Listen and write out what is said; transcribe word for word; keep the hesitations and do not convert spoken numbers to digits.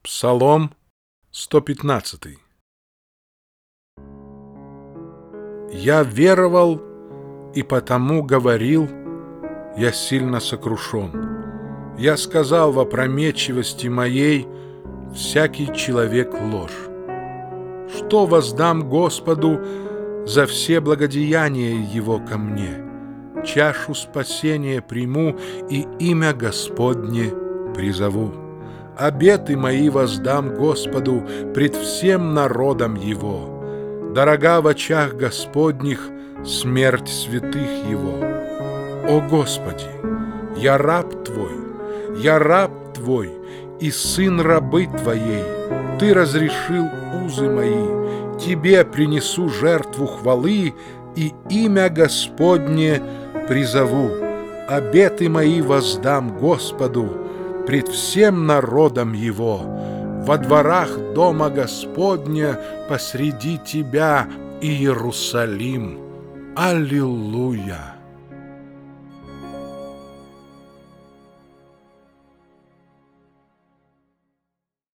Псалом сто пятнадцатый. Я веровал, и потому говорил, я сильно сокрушен. Я сказал в опрометчивости моей, всякий человек ложь. Что воздам Господу за все благодеяния Его ко мне? Чашу спасения приму и имя Господне призову. Обеты мои воздам Господу пред всем народом Его. Дорога в очах Господних смерть святых Его. О Господи, я раб Твой, я раб Твой и сын рабы Твоей. Ты разрешил узы мои, Тебе принесу жертву хвалы и имя Господне призову. Обеты мои воздам Господу пред всем народом Его. Во дворах дома Господня посреди Тебя, Иерусалим. Аллилуйя!